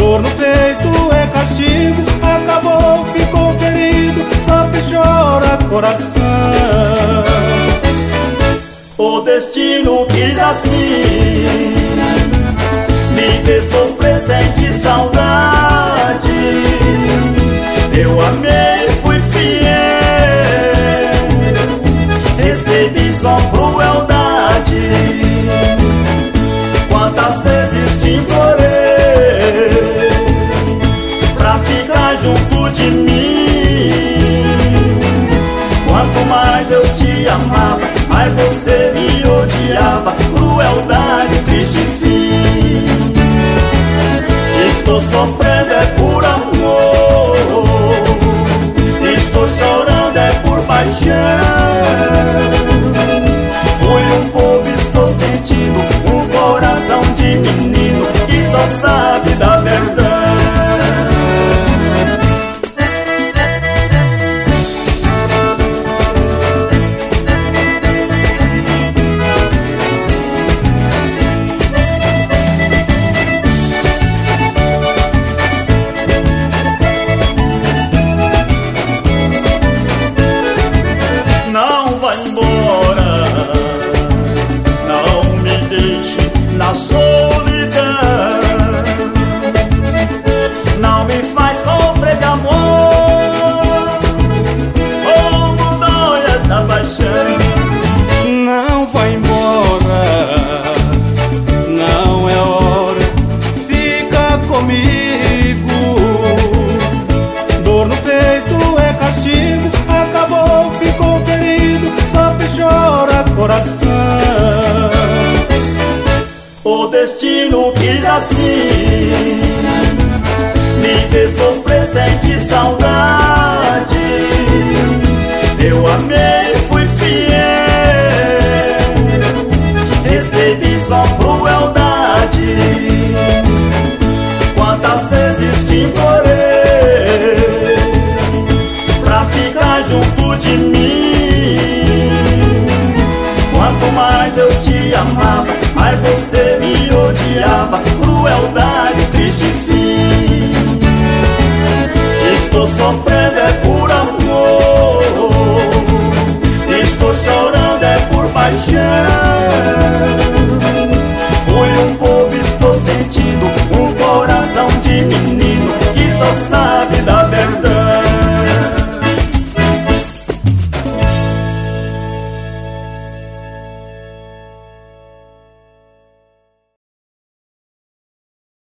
Dor no peito é castigo, acabou, ficou ferido, sofre e chora coração. O destino quis assim me ver sofrer, sentir saudade. Eu amei, fui fiel, recebi só crueldade. Quantas vezes te implorei pra ficar junto de mim. Quanto mais eu te amava, mais você me odiava. Crueldade, triste fim. Estou sofrendo é por amor, estou chorando é por paixão. Fui um bobo, estou sentindo um coração de menino que só sabe da verdade. Não vai embora, não me deixe na solidão. Não me faz sofrer de amor, como dói esta paixão. Não vai embora, não é hora, fica comigo. Dor no peito é castigo, acabou, ficou ferido, sofre e chora coração. O destino quis assim me ver sofrer, sentir saudade. Eu amei, fui fiel, recebi só crueldade. Quantas vezes te implorei pra ficar junto de mim. Quanto mais eu te amava, mais você me odiava. Crueldade, triste fim. Estou sofrendo é por amor, estou chorando é por paixão. Fui um bobo, estou sentindo um coração de menino